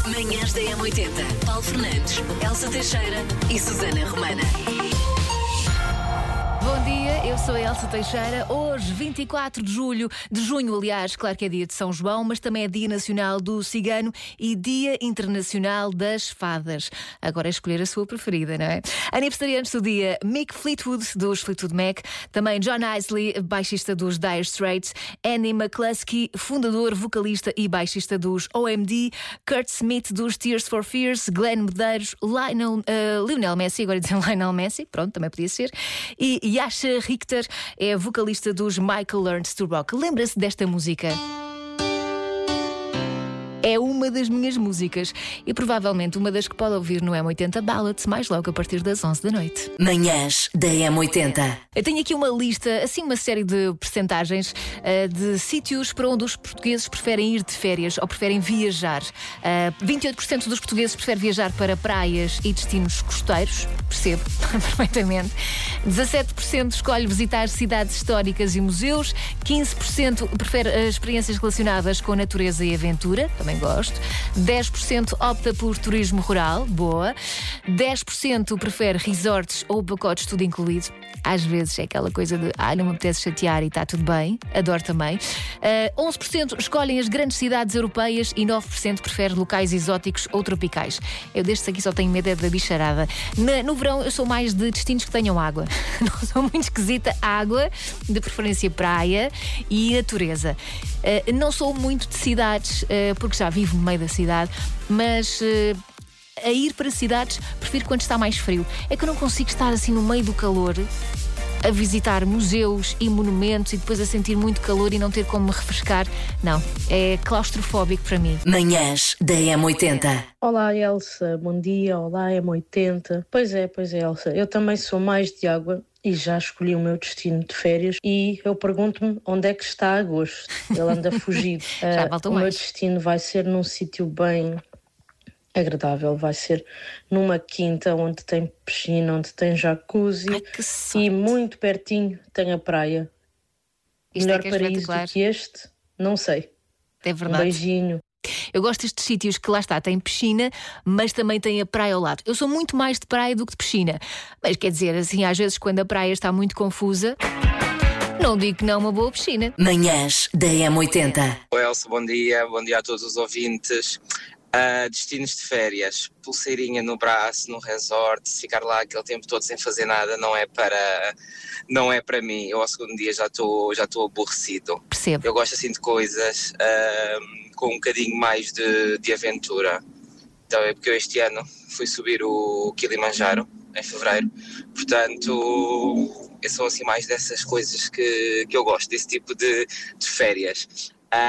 Manhãs da M80. Paulo Fernandes, Elsa Teixeira e Susana Romana. Bom dia, eu sou a Elsa Teixeira. Hoje, 24 de junho, aliás, claro que é dia de São João, mas também é Dia Nacional do Cigano e Dia Internacional das Fadas. Agora é escolher a sua preferida, não é? Aniversariantes do dia, Mick Fleetwood, dos Fleetwood Mac, também John Isley, baixista dos Dire Straits, Annie McCluskey, fundador, vocalista e baixista dos OMD, Kurt Smith, dos Tears for Fears, Glenn Medeiros, Lionel Messi, agora dizem Lionel Messi, pronto, também podia ser, e Yasha Richter é vocalista dos Michael Learns to Rock. Lembra-se desta música? É uma das minhas músicas e provavelmente uma das que pode ouvir no M80 Ballads mais logo a partir das 11 da noite. Manhãs da M80. Eu tenho aqui uma lista, assim uma série de percentagens de sítios para onde os portugueses preferem ir de férias ou preferem viajar. 28% dos portugueses preferem viajar para praias e destinos costeiros, percebo perfeitamente. 17% escolhe visitar cidades históricas e museus. 15% prefere experiências relacionadas com natureza e aventura, também gosto. 10% opta por turismo rural, boa. 10% prefere resorts ou pacotes tudo incluído. Às vezes é aquela coisa de não me apetece chatear e está tudo bem, adoro também. 11% escolhem as grandes cidades europeias e 9% prefere locais exóticos ou tropicais. Eu destes aqui só tenho medo da bicharada. No verão eu sou mais de destinos que tenham água. Não sou muito esquisita, água, de preferência praia e natureza. Não sou muito de cidades, porque já vivo no meio da cidade, mas a ir para cidades prefiro quando está mais frio. É que eu não consigo estar assim no meio do calor a visitar museus e monumentos e depois a sentir muito calor e não ter como me refrescar. Não, é claustrofóbico para mim. Manhãs da M80. Olá Elsa, bom dia, olá M80. Pois é Elsa, eu também sou mais de água e já escolhi o meu destino de férias e eu pergunto-me onde é que está agosto. Ele anda fugido. Já faltou o mais. meu destino vai ser num sítio bem agradável, vai ser numa quinta onde tem piscina, onde tem jacuzzi. Ai, que sorte. E muito pertinho tem a praia. Isto Melhor é que é paraíso espetacular. do que este? Não sei. É Um verdade. beijinho. Eu gosto destes sítios que lá está, tem piscina, mas também tem a praia ao lado. Eu sou muito mais de praia do que de piscina. Mas quer dizer, assim, às vezes quando a praia está muito confusa, não digo que não uma boa piscina. Manhãs da M80. Oi Elsa, bom dia a todos os ouvintes. Destinos de férias, pulseirinha no braço, no resort, ficar lá aquele tempo todo sem fazer nada não é para mim. Eu ao segundo dia já estou aborrecido. Percebo. Eu gosto assim de coisas com um bocadinho mais de aventura. Então é porque eu este ano fui subir o Kilimanjaro em fevereiro, portanto eu sou assim mais dessas coisas que eu gosto, desse tipo de férias.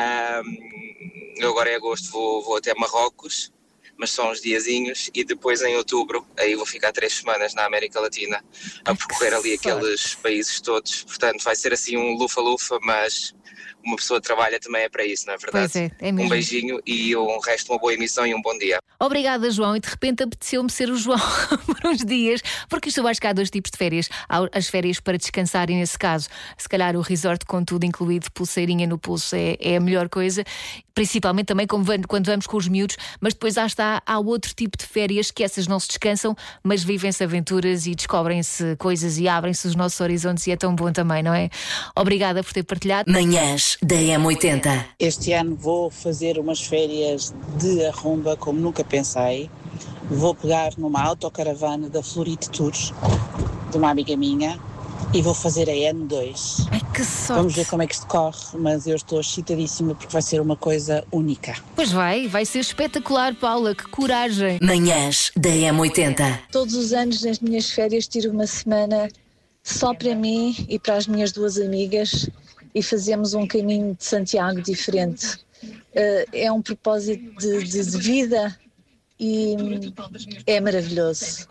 Eu agora em agosto vou até Marrocos, mas só uns diazinhos, e depois em outubro aí vou ficar 3 semanas na América Latina a percorrer ali aqueles países todos. Portanto vai ser assim um lufa-lufa, mas uma pessoa trabalha também é para isso, não é verdade? Pois é mesmo. Um beijinho e um resto, uma boa emissão e um bom dia. Obrigada, João. E de repente apeteceu-me ser o João por uns dias, porque isto acho que há 2 tipos de férias. Há as férias para descansar e, nesse caso, se calhar o resort com tudo incluído, pulseirinha no pulso é a melhor coisa, principalmente também quando vamos com os miúdos, mas depois há outro tipo de férias que essas não se descansam, mas vivem-se aventuras e descobrem-se coisas e abrem-se os nossos horizontes e é tão bom também, não é? Obrigada por ter partilhado. Manhãs da M80. Este ano vou fazer umas férias de arromba como nunca pensei. Vou pegar numa autocaravana da Florite Tours, de uma amiga minha, e vou fazer a N2. Ai, que sorte. Vamos ver como é que isto corre, mas eu estou excitadíssima porque vai ser uma coisa única. Pois vai ser espetacular, Paula, que coragem. Manhãs da M80. Todos os anos nas minhas férias tiro uma semana só para mim e para as minhas 2 amigas e fazemos um caminho de Santiago diferente. É um propósito de vida e é maravilhoso.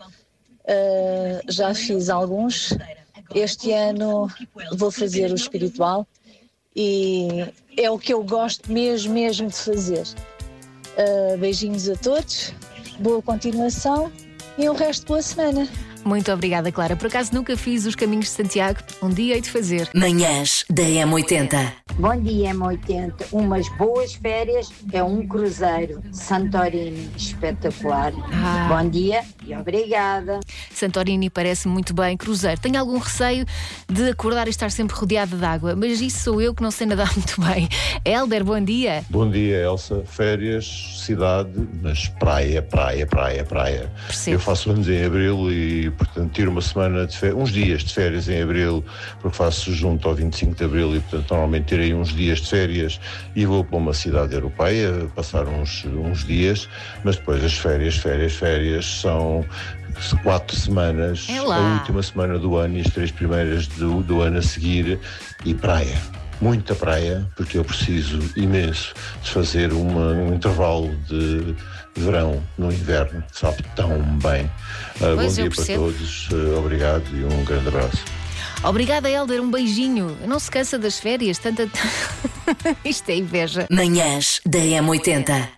Já fiz alguns. Este ano vou fazer o espiritual e é o que eu gosto mesmo de fazer. Beijinhos a todos, boa continuação e o resto boa semana. Muito obrigada, Clara. Por acaso nunca fiz os caminhos de Santiago. Um dia hei de fazer. Manhãs da M80. Bom dia, M80. Umas boas férias é um cruzeiro. Santorini, espetacular. Bom dia e obrigada. Santorini parece muito bem. Cruzeiro. Tenho algum receio de acordar e estar sempre rodeada de água, mas isso sou eu que não sei nadar muito bem. Hélder, bom dia. Bom dia, Elsa. Férias, cidade, mas praia. Percebo. Eu faço anos em abril e, portanto, tiro uma semana de férias, uns dias de férias em abril, porque faço junto ao 25 de abril e, portanto, normalmente tirei uns dias de férias e vou para uma cidade europeia passar uns dias, mas depois as férias são 4 semanas, a última semana do ano e as 3 primeiras do ano a seguir, e praia. Muita praia, porque eu preciso imenso de fazer um intervalo de verão no inverno, sabe tão bem. Bom dia para todos, obrigado e um grande abraço. Obrigada, Hélder, um beijinho. Não se cansa das férias, tanta... Isto é inveja. Manhãs da M80.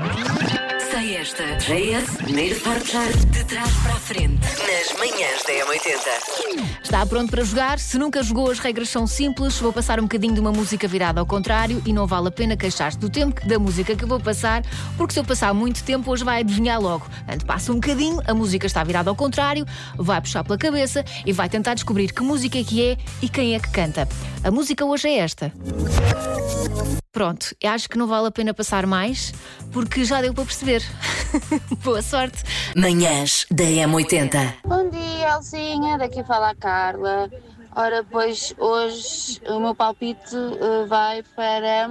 Sei esta. JS, primeiro portar de trás para a frente. Nas manhãs da M80. Está pronto para jogar? Se nunca jogou, as regras são simples. Vou passar um bocadinho de uma música virada ao contrário e não vale a pena queixar-se do tempo da música que eu vou passar, porque se eu passar muito tempo, hoje vai adivinhar logo. Portanto, passa um bocadinho, a música está virada ao contrário, vai puxar pela cabeça e vai tentar descobrir que música é que é e quem é que canta. A música hoje é esta. Pronto, eu acho que não vale a pena passar mais, porque já deu para perceber. Boa sorte. Manhãs da M80. Bom dia, Elsinha, daqui fala a Carla. Ora, pois hoje o meu palpite vai para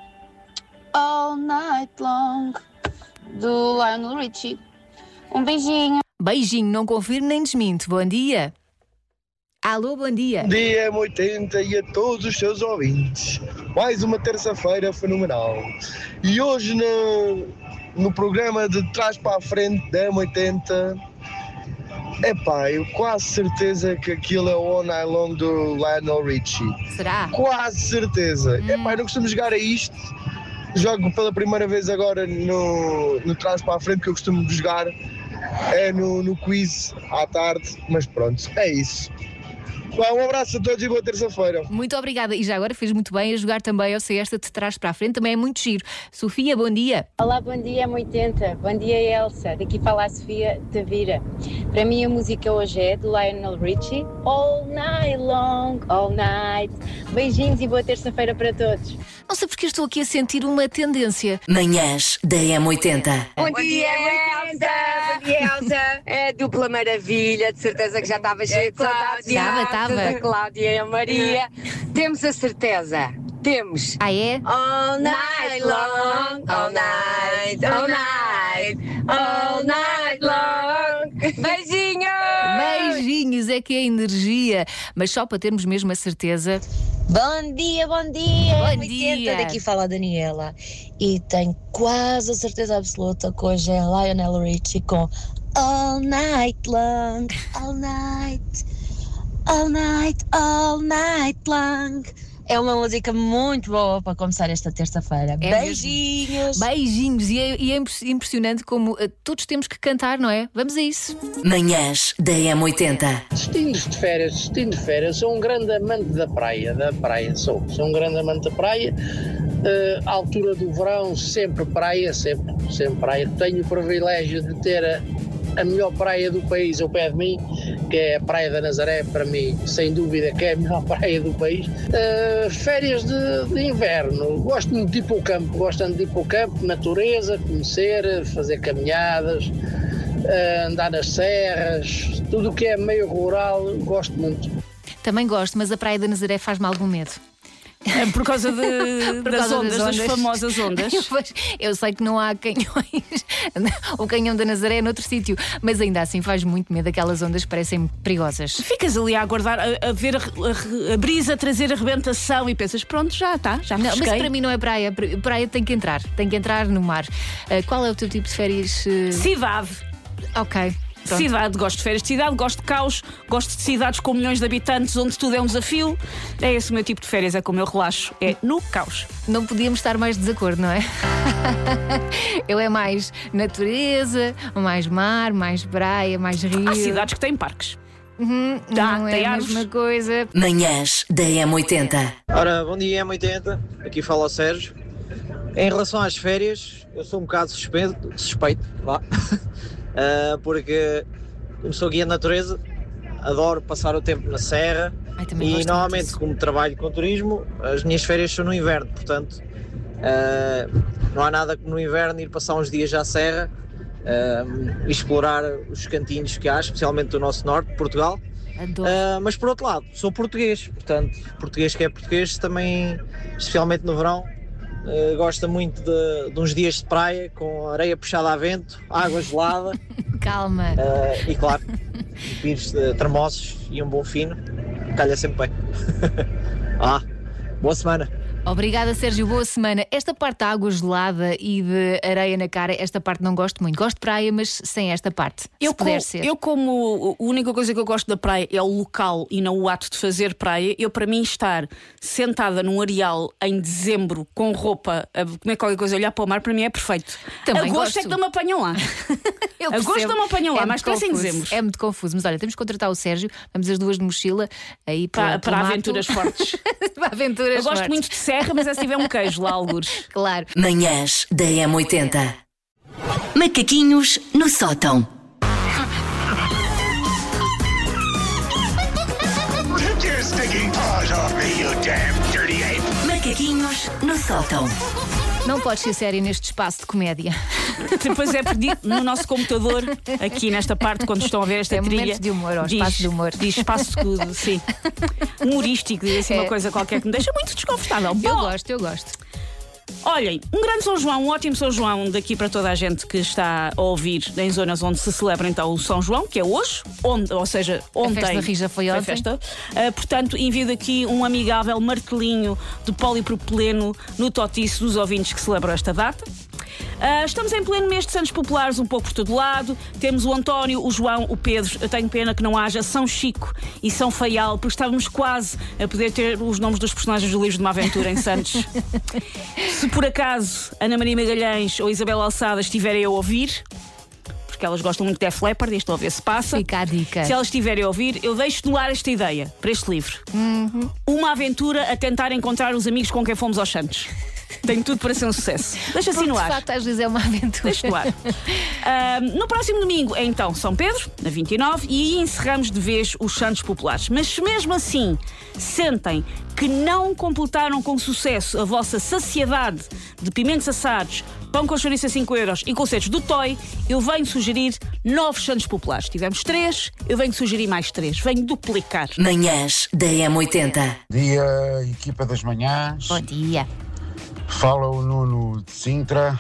All Night Long, do Lionel Richie. Um beijinho. Beijinho, não confirmo nem desminto. Bom dia. Alô, bom dia. Bom dia, M80 e a todos os seus ouvintes. Mais uma terça-feira fenomenal. E hoje no programa de trás para a frente da M80, eu quase certeza que aquilo é o All Night Long do Lionel Richie. Será? Quase certeza. Eu não costumo jogar a isto. Jogo pela primeira vez agora no trás para a frente, que eu costumo jogar é no quiz à tarde, mas pronto, é isso. Um abraço a todos e boa terça-feira. Muito obrigada. E já agora fez muito bem a jogar também ao ser esta de trás para a frente. Também é muito giro. Sofia, bom dia. Olá, bom dia, M80. Bom dia, Elsa. Daqui fala a Sofia Tavira. Para mim a música hoje é do Lionel Richie. All Night Long, All Night. Beijinhos e boa terça-feira para todos. Não sei porque estou aqui a sentir uma tendência. Manhãs da M80. Bom dia, Elsa. Bom dia, Elsa. É dupla maravilha, de certeza que já estava cheio de saudades. Estava. Da Cláudia e a Maria. Temos a certeza. Temos. Ah, é? All night long, all night, all night, all night long. Beijinhos! Beijinhos, é que é energia. Mas só para termos mesmo a certeza. Bom dia, bom dia. Bom dia. Daqui fala a Daniela. E tenho quase a certeza absoluta que hoje é Lionel Richie com All Night Long, All Night, All Night, All Night Long. É uma música muito boa para começar esta terça-feira. Beijinhos! Mesmo. Beijinhos! E é impressionante como todos temos que cantar, não é? Vamos a isso. Manhãs da M80. Destinos de férias. Sou um grande amante da praia. Sou um grande amante da praia. À altura do verão, sempre praia, sempre praia. Tenho o privilégio de ter a melhor praia do país ao pé de mim, que é a Praia da Nazaré. Para mim, sem dúvida, que é a melhor praia do país. Férias de inverno, gosto muito de ir para o campo, natureza, conhecer, fazer caminhadas, andar nas serras, tudo o que é meio rural, gosto muito. Também gosto, mas a Praia da Nazaré faz-me algum medo. É por causa das famosas ondas. Eu sei que não há canhões. O canhão da Nazaré é noutro sítio, mas ainda assim faz muito medo. Aquelas ondas parecem perigosas. Ficas ali a aguardar, a ver a brisa trazer a rebentação e pensas, pronto, já está, já não, mas para mim não é praia. Praia tem que entrar no mar. Qual é o teu tipo de férias? Cidade. Ok. Cidade, gosto de férias de cidade, gosto de caos, gosto de cidades com milhões de habitantes onde tudo é um desafio. É esse o meu tipo de férias, é como eu relaxo, é no caos. Não podíamos estar mais de desacordo, não é? Eu é mais natureza, mais mar, mais praia, mais rio. Há cidades que têm parques. Não é a mesma coisa. Manhãs da M80. Ora, bom dia M80, aqui fala o Sérgio. Em relação às férias, eu sou um bocado suspeito, vá, porque como sou guia de natureza, adoro passar o tempo na serra e normalmente como trabalho com turismo, as minhas férias são no inverno, portanto não há nada como no inverno ir passar uns dias à serra e explorar os cantinhos que há, especialmente do nosso norte, Portugal. Mas por outro lado, sou português, portanto, português que é português também, especialmente no verão, gosta muito de uns dias de praia com areia puxada a vento, água gelada. Calma. E claro, pires termossos e um bom fino, calha sempre bem. Boa semana. Obrigada, Sérgio, boa semana. Esta parte da água gelada e de areia na cara, esta parte não gosto muito. Gosto de praia, mas sem esta parte. Eu como a única coisa que eu gosto da praia é o local e não o ato de fazer praia, para mim estar sentada num areal em dezembro com roupa a comer qualquer coisa, olhar para o mar, para mim é perfeito. Também agosto é que não me apanham lá. Agosto não me apanham lá, mas parece em dezembro. É muito confuso, mas olha, temos que contratar o Sérgio, vamos as duas de mochila aí para aventuras fortes. Para aventuras eu gosto muito de serra, mas é se tiver um queijo lá, algures. Claro. Manhãs da M80. Macaquinhos no sótão. Macaquinhos no sótão. Não podes ser sério neste espaço de comédia. Depois é perdido no nosso computador, aqui nesta parte, quando estão a ver esta trilha. Momentos de humor, ou espaço de humor. Diz espaço de sim. Humorístico, diz assim uma coisa qualquer que me deixa muito desconfortável. Eu gosto. Olhem, um grande São João, um ótimo São João daqui para toda a gente que está a ouvir em zonas onde se celebra então o São João, que é hoje, ou seja, ontem. A festa da Rija foi ontem. Festa. Portanto, envio daqui um amigável martelinho de polipropileno no totiço dos ouvintes que celebram esta data. Estamos em pleno mês de Santos Populares, um pouco por todo lado. Temos o António, o João, o Pedro. Eu tenho pena que não haja São Chico e São Faial, porque estávamos quase a poder ter os nomes dos personagens do livro de uma aventura em Santos. Se por acaso Ana Maria Magalhães ou Isabel Alçada estiverem a ouvir, porque elas gostam muito de Def Leppard, estou a ver se passa. Fica a dica. Se elas estiverem a ouvir, eu deixo no ar esta ideia para este livro. Uma aventura a tentar encontrar os amigos com quem fomos aos Santos. Tem tudo para ser um sucesso. Deixa assim no ar. De facto, às vezes é uma aventura. Deixa no ar. No próximo domingo é então São Pedro, na 29, e aí encerramos de vez os Santos Populares. Mas se mesmo assim sentem que não completaram com sucesso a vossa saciedade de pimentos assados, pão com chouriço a 5 euros e concertos do Toy, eu venho sugerir novos Santos Populares. Tivemos 3, eu venho sugerir mais 3. Venho duplicar. Manhãs da M80. Dia, equipa das manhãs. Bom dia. Fala o Nuno de Sintra.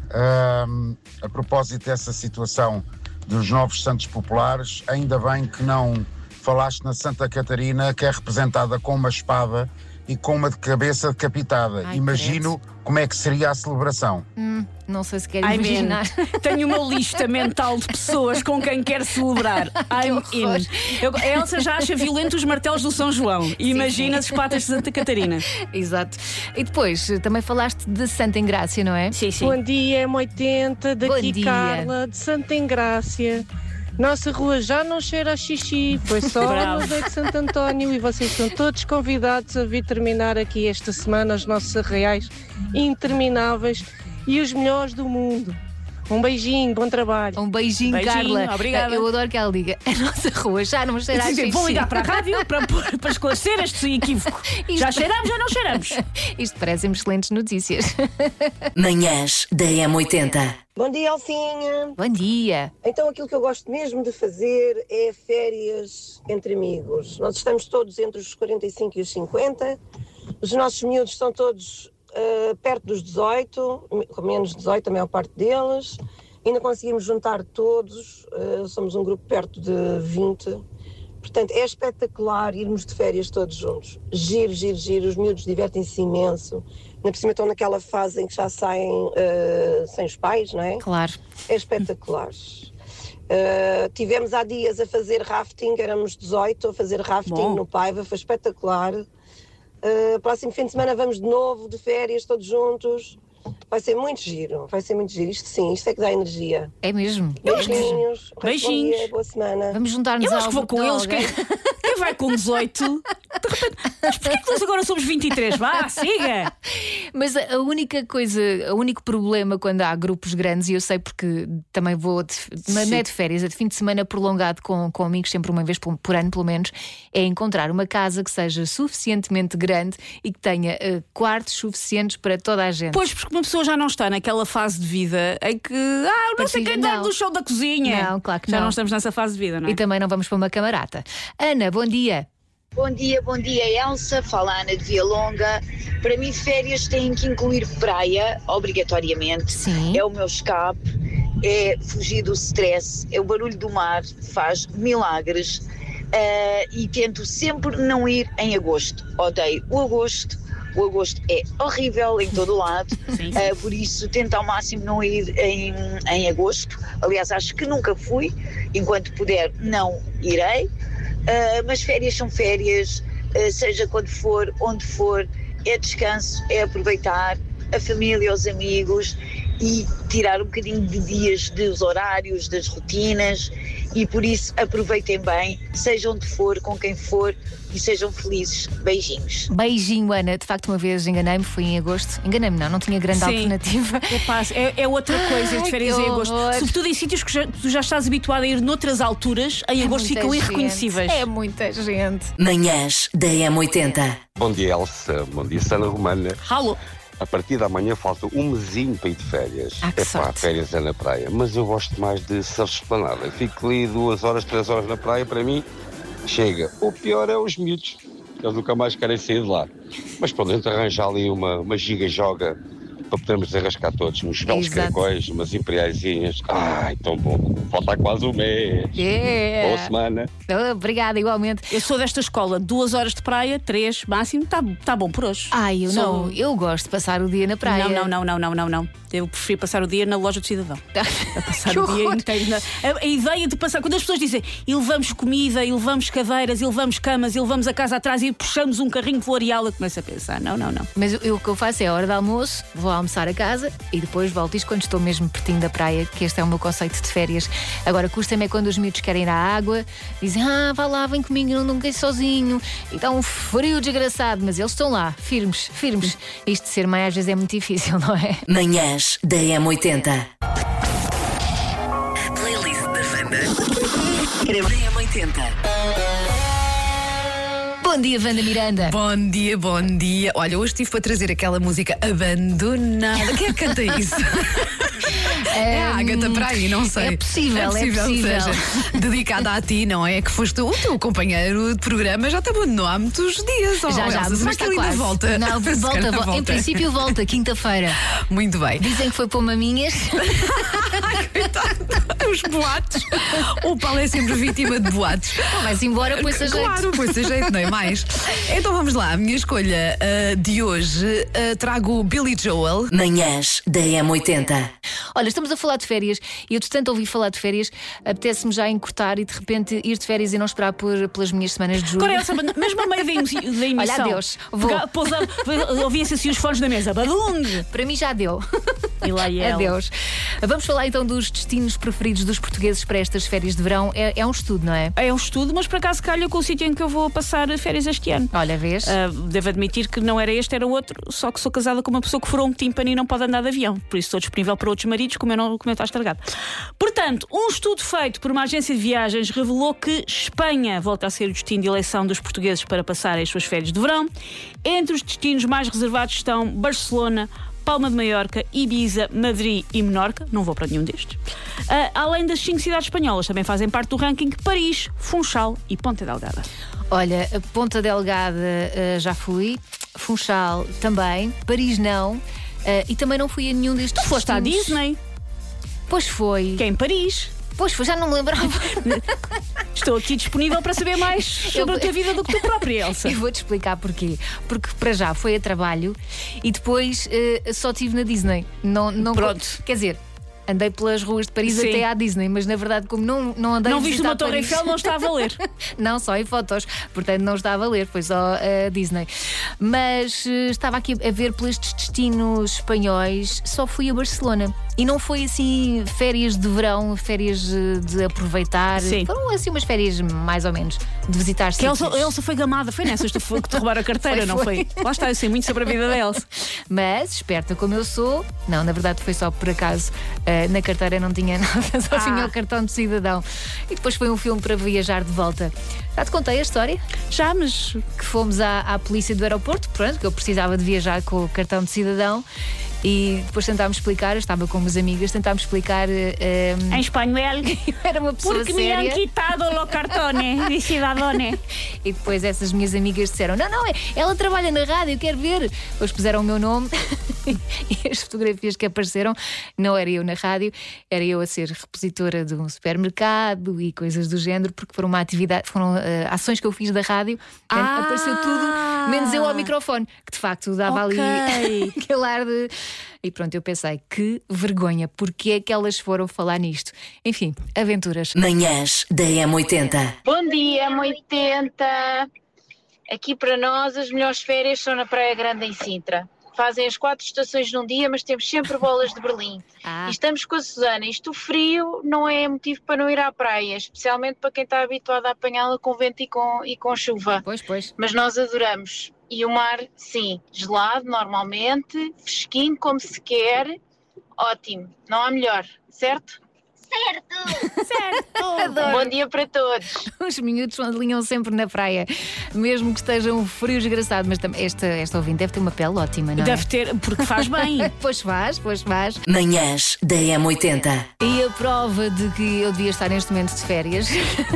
A propósito dessa situação dos novos Santos Populares, ainda bem que não falaste na Santa Catarina, que é representada com uma espada e com uma cabeça decapitada. Imagino como é que seria a celebração. Não sei se querem imaginar. Tenho uma lista mental de pessoas com quem quer celebrar. I'm in. A Elsa já acha violento os martelos do São João. Imagina as patas de Santa Catarina. Exato. E depois também falaste de Santa Engrácia, não é? Sim, sim. Bom dia, M80, daqui Carla, de Santa Engrácia. Nossa rua já não cheira a xixi, foi só no dia de Santo António e vocês estão todos convidados a vir terminar aqui esta semana os nossos arraiais intermináveis e os melhores do mundo. Um beijinho, bom trabalho. Um beijinho, Carla. Obrigada. Eu adoro que ela diga: a nossa rua já não cheira a xixi. Vou ligar para a rádio para esclarecer este equívoco. Já cheiramos, já não cheiramos. Isto parecem excelentes notícias. Manhãs da M80. Bom dia, Alcinha. Bom dia. Então, aquilo que eu gosto mesmo de fazer é férias entre amigos. Nós estamos todos entre os 45 e os 50. Os nossos miúdos estão todos perto dos 18, com menos de 18 a maior parte deles. Ainda conseguimos juntar todos, somos um grupo perto de 20. Portanto, é espetacular irmos de férias todos juntos. Giro, giro, giro. Os miúdos divertem-se imenso. Ainda por cima estão naquela fase em que já saem sem os pais, não é? Claro. É espetacular. Tivemos há dias a fazer rafting, éramos 18 a fazer rafting no Paiva, foi espetacular. Próximo fim de semana vamos de novo, de férias, todos juntos. Vai ser muito giro, isto é que dá energia. É mesmo. Beijinhos. Beijinhos. Boa semana. Vamos juntar-nos Eu acho que vou com eles. Quem vai com 18? De repente, mas porquê que nós agora somos 23? Vá, siga! Mas a única coisa, o único problema quando há grupos grandes, e eu sei porque também vou, não é de férias, é de fim de semana prolongado com amigos, sempre uma vez por ano pelo menos, é encontrar uma casa que seja suficientemente grande e que tenha quartos suficientes para toda a gente. Pois, porque uma pessoa já não está naquela fase de vida em que não sei quem dorme no chão da cozinha. Não, claro que já não. não estamos nessa fase de vida, não é? E também não vamos para uma camarata. Ana, bom dia. Bom dia, Elsa. Fala Ana de Vialonga. Para mim, férias têm que incluir praia, obrigatoriamente. Sim. É o meu escape, é fugir do stress, é o barulho do mar, faz milagres. E tento sempre não ir em agosto. Odeio o agosto. O agosto é horrível em todo o lado, por isso tento ao máximo não ir em agosto. Aliás, acho que nunca fui. Enquanto puder, não irei. Mas férias são férias, seja quando for, onde for, é descanso, é aproveitar a família, os amigos e tirar um bocadinho de dias dos horários, das rotinas, e por isso aproveitem bem, seja onde for, com quem for, e sejam felizes. Beijinhos. Beijinho, Ana. De facto, uma vez enganei-me, foi em agosto. Enganei-me, não tinha grande alternativa. É outra coisa de férias em agosto. Sobretudo em sítios que tu já estás habituado a ir noutras alturas, em agosto ficam irreconhecíveis. É muita gente. Manhãs da M80. Bom dia, Elsa. Bom dia, Sana Romana. Alô. A partir da manhã falta um mesinho para ir de férias. Sorte. Férias é na praia. Mas eu gosto mais de surf esplanada. Fico ali 2 horas, 3 horas na praia, para mim, chega. O pior é os miúdos. Eles nunca mais querem sair de lá. Mas pronto, a gente arranja ali uma giga-joga para podermos arrascar todos. Uns belos caracóis, umas imperiaisinhas. Ai, tão bom. Falta quase um mês. Boa semana. Obrigada, igualmente. Eu sou desta escola, 2 horas de praia, 3 máximo, está bom por hoje. Eu não, eu gosto de passar o dia na praia. Não. Eu prefiro passar o dia na loja do cidadão. A passar o dia inteiro a ideia de passar, quando as pessoas dizem e levamos comida, e levamos cadeiras, e levamos camas, e levamos a casa atrás e puxamos um carrinho floreal, eu começo a pensar, não. Mas o que eu faço é a hora de almoço, vou almoçar a casa e depois volto isto quando estou mesmo pertinho da praia, que este é o meu conceito de férias. Agora, custa-me é quando os miúdos querem ir à água, dizem, vá lá, vem comigo, não quero sozinho, e está um frio desgraçado, mas eles estão lá, firmes. Isto de ser mãe às vezes é muito difícil, não é? Manhãs da M80. A playlist da Wanda da M80. Bom dia, Wanda Miranda. Bom dia. Olha, hoje estive para trazer aquela música Abandonada. Quem é que canta isso? É a Ágata para aí, não sei. É possível. Seja dedicada a ti, não é? Que foste o teu companheiro de programa, já te abandonou há muitos dias. Já, mas está ele ainda quase. volta. Não, volta. Em princípio volta, quinta-feira. Muito bem. Dizem que foi pôr maminhas. Os boatos. O Paulo é sempre vítima de boatos. Vai-se embora, põe-se a jeito. Claro, põe-se a jeito, não é mais? Então vamos lá, a minha escolha de hoje, trago Billy Joel. Manhãs da M80. Olha, estamos a falar de férias e eu de tanto ouvir falar de férias, apetece-me já encurtar e de repente ir de férias e não esperar pelas minhas semanas de julho. Agora, Elsa, mesmo a meio da emissão. Olha, adeus. Ouvia-se assim os fones da mesa. Badung! Para mim já deu. E lá é adeus. Vamos falar então dos destinos preferidos dos portugueses para estas férias de verão. É um estudo, não é? É um estudo, mas por acaso calha com o sítio em que eu vou passar férias este ano. Olha, vês? Devo admitir que não era este, era outro. Só que sou casada com uma pessoa que furou um tímpano e não pode andar de avião. Por isso estou disponível para outros maridos, como eu está estragado. Portanto, um estudo feito por uma agência de viagens revelou que Espanha volta a ser o destino de eleição dos portugueses para passarem as suas férias de verão. Entre os destinos mais reservados estão Barcelona, Palma de Maiorca, Ibiza, Madrid e Menorca. Não vou para nenhum destes. Além das 5 cidades espanholas, também fazem parte do ranking Paris, Funchal e Ponta Delgada. Olha, a Ponta Delgada já fui, Funchal também, Paris não, e também não fui a nenhum destes. Tu foste à Disney? Pois foi. Que é em Paris. Pois foi, já não me lembrava. Estou aqui disponível para saber mais sobre a tua vida do que tu própria, Elsa. Eu vou-te explicar porquê. Porque para já foi a trabalho e depois só estive na Disney. Não, pronto. Quer dizer, Andei pelas ruas de Paris Sim. até à Disney, mas na verdade, como não andei Não a viste visitar uma Torre Paris, Eiffel, não está a valer. Não, só em fotos, portanto não está a valer, foi só a Disney. Mas estava aqui a ver por estes destinos espanhóis, só fui a Barcelona. E não foi assim férias de verão, férias de aproveitar. Sim. Foram assim umas férias mais ou menos de visitar Que a sítios. Elsa foi gamada, foi nessas que te roubaram a carteira, não foi? Lá está, eu sei muito sobre a vida da Elsa. Mas, esperta como eu sou, não, na verdade foi só por acaso. Na carteira não tinha nada, só tinha o cartão de cidadão. E depois foi um filme para viajar de volta. Já te contei a história? Já, mas. Que fomos à polícia do aeroporto, pronto, que eu precisava de viajar com o cartão de cidadão. E depois tentámos explicar, eu estava com umas amigas, tentámos explicar em espanhol. Era uma pessoa Porque séria. me han quitado o cartone de cidadone. E depois essas minhas amigas disseram: não, ela trabalha na rádio, eu quero ver. Depois puseram o meu nome e as fotografias que apareceram não era eu na rádio, era eu a ser repositora de um supermercado e coisas do género, porque foram ações que eu fiz da rádio. Apareceu tudo, menos eu ao microfone, que de facto dava ali aquele ar de. E pronto, eu pensei, que vergonha, porque é que elas foram falar nisto? Enfim, aventuras. Manhãs da M80. Bom dia, M80. Aqui para nós as melhores férias são na Praia Grande em Sintra. Fazem as 4 estações num dia, mas temos sempre bolas de Berlim. E estamos com a Susana. Isto o frio não é motivo para não ir à praia, especialmente para quem está habituado a apanhá-la com vento e com chuva. Pois. Mas nós adoramos. E o mar, sim, gelado normalmente, fresquinho como se quer, ótimo, não há melhor, certo? Certo! Bom dia para todos. Os miúdos alinham sempre na praia, mesmo que esteja um frio desgraçado. Mas esta ouvinte deve ter uma pele ótima, não é? Deve ter, porque faz bem. Pois faz. Manhãs da M80. E a prova de que eu devia estar neste momento de férias.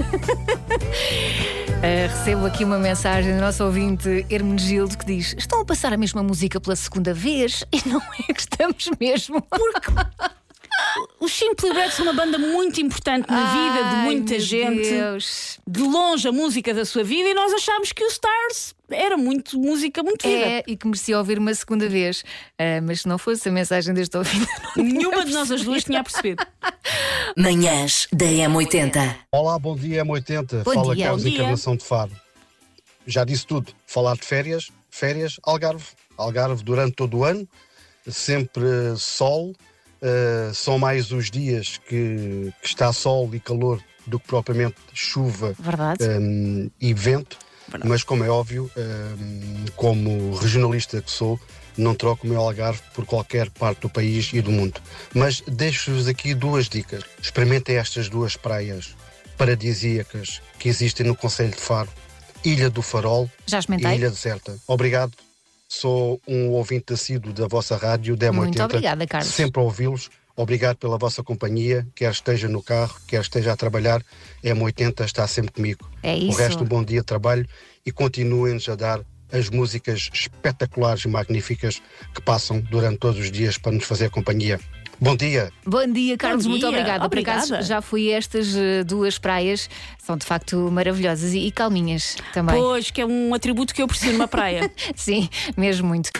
Recebo aqui uma mensagem do nosso ouvinte Hermenegildo que diz: estão a passar a mesma música pela segunda vez? E não é que estamos mesmo. Porque os Simply Red são uma banda muito importante na vida de muita gente. Deus. De longe a música da sua vida, e nós achámos que o Stars era música muito vida. E que merecia ouvir uma segunda vez. Mas se não fosse a mensagem deste ouvinte, nenhuma de nós as duas tinha percebido. Manhãs da M80. Olá, bom dia M80. Bom Fala dia. Carlos Bom dia. Encarnação de Faro. Já disse tudo. Falar de férias, Algarve. Algarve durante todo o ano, sempre sol. São mais os dias que está sol e calor do que propriamente chuva e vento. Verdade. Mas como é óbvio, como regionalista que sou, não troco o meu Algarve por qualquer parte do país e do mundo. Mas deixo-vos aqui 2 dicas. Experimentem estas 2 praias paradisíacas que existem no concelho de Faro: Ilha do Farol e Ilha Deserta. Obrigado. Sou um ouvinte assíduo da vossa rádio, da M80. Muito obrigada, Carlos. Sempre a ouvi-los. Obrigado pela vossa companhia, quer esteja no carro, quer esteja a trabalhar, a M80 está sempre comigo. É isso. O resto, um bom dia de trabalho e continuem-nos a dar as músicas espetaculares e magníficas que passam durante todos os dias para nos fazer companhia. Bom dia. Bom dia, Carlos, muito obrigada. Por Obrigada. acaso já fui a estas 2 praias, são de facto maravilhosas e calminhas também. Pois, que é um atributo que eu preciso numa praia. Sim, mesmo muito.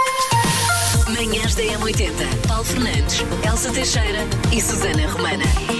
Manhãs da M80. Paulo Fernandes, Elsa Teixeira e Susana Romana.